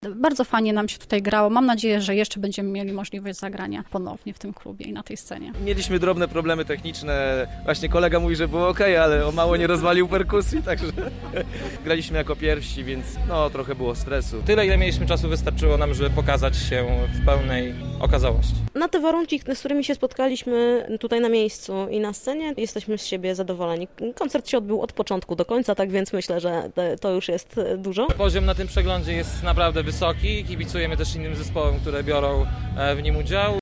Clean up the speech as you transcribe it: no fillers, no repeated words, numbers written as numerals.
Bardzo fajnie nam się tutaj grało. Mam nadzieję, że jeszcze będziemy mieli możliwość zagrania ponownie w tym klubie i na tej scenie. Mieliśmy drobne problemy techniczne. Właśnie kolega mówi, że było okej, ale o mało nie rozwalił perkusji, także graliśmy jako pierwsi, więc trochę było stresu. Tyle, ile mieliśmy czasu, wystarczyło nam, żeby pokazać się w pełnej okazałości. Na te warunki, z którymi się spotkaliśmy tutaj na miejscu i na scenie, jesteśmy z siebie zadowoleni. Koncert się odbył od początku do końca, tak więc myślę, że to już jest dużo. Poziom na tym przeglądzie jest naprawdę wysoki. Kibicujemy też innym zespołom, które biorą w nim udział.